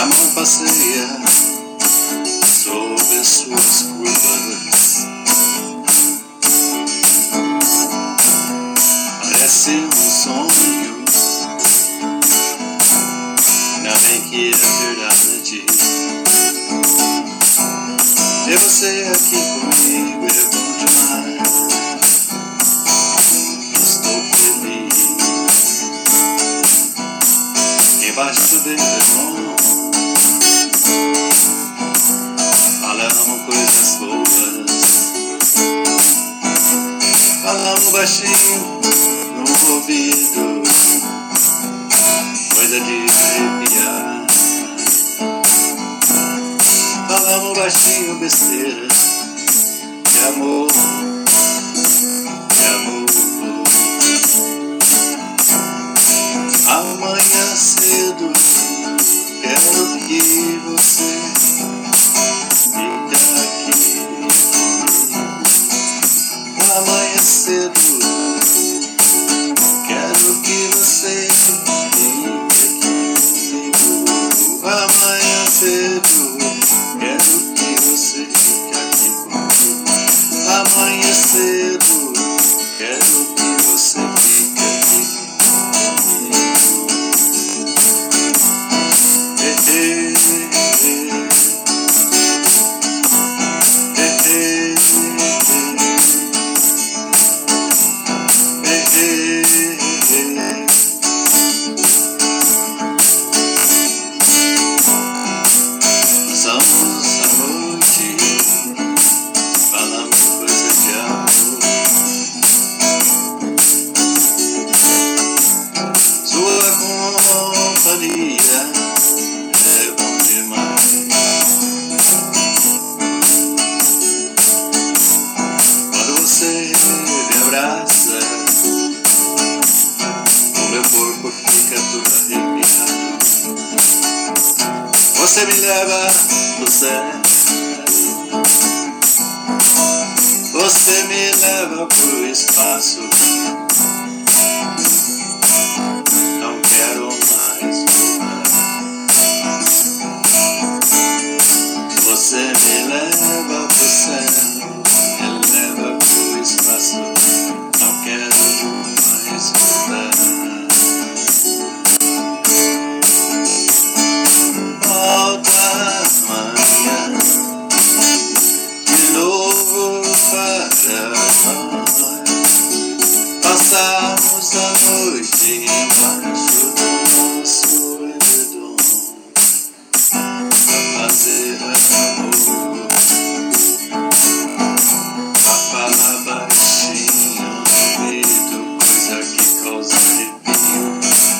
Minha mão passeia sobre as suas curvas. Parece um sonho, ainda bem que é verdade. Ter você aqui comigo é bom demais. Estou feliz. Embaixo do edredom falamos coisas boas. Falamos baixinho no ouvido, coisa de arrepiar. Falamos baixinho besteira de amor, de amor. Amanhã cedo quero que você fique aqui comigo. Amanhã cedo quero que você fique aqui comigo. Amanhã cedo quero que você fique aqui comigo. Amanhã cedo quero que você fique aqui comigo. Passamos a noite falando coisa de amor. Sua companhia é bom demais. Quando você me abraça, o meu corpo fica todo arrepiado. Você me leva pro céu, você me leva pro espaço. Não quero mais voltar. Você me leva pro céu, me leva pro espaço. Não quero mais voltar. Volta amanhã de novo para nós. Passamos a noite embaixo do nosso edredom a fazer amor, a falar baixinho no ouvido, coisa que causa arrepio,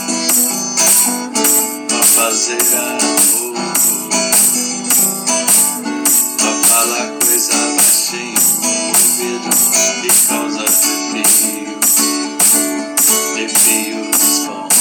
a fazer amor, a falar coisa baixinho no ouvido que causa arrepio, arrepios bons.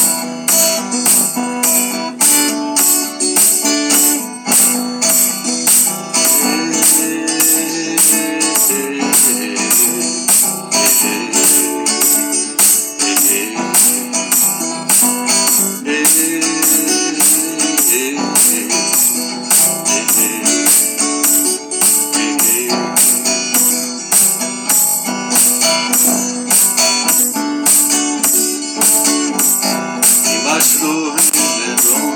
Embaixo do edredom